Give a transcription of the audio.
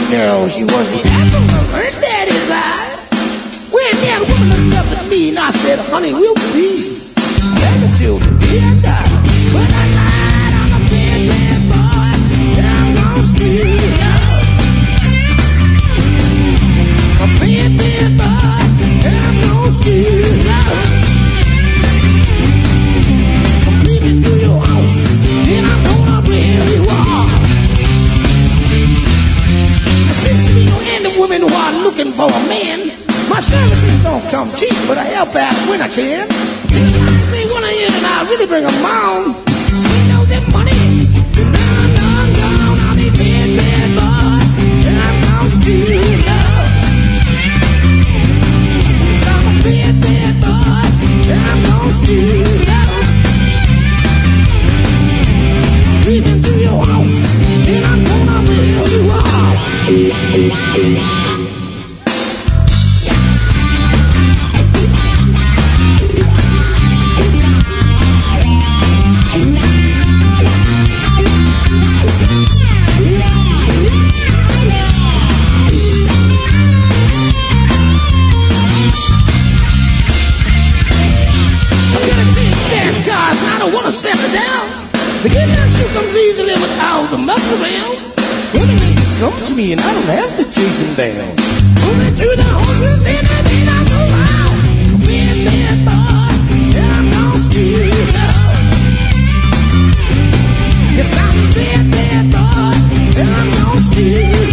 girl, she was the apple of her daddy's eye. When that woman looked up at me and I said, honey, we'll be together till the day I die. But I lied, I'm a bad boy, and I'm gonna steal love. A bad boy, and I'm gonna steal love. I'm leaving to your house, and I'm gonna where you are. Seems to be no end of women who are looking for a man. My services don't come cheap, but I help out when I can. If they want to hear and I really bring them on, spend all that money. No, I'll be bad boy, and I'm gonna steal love. So I'm a bad boy, and I'm gonna steal love. Creeping to your house, and I'm gonna where you are. Settle down. The getting out shit comes easily without the muck around. Women ladies come to me and I don't have to chase them down. Moving to the horses, then I go out. Bad boy, and I'm gonna steal love. Yes, I'm a bad boy, and I'm gonna steal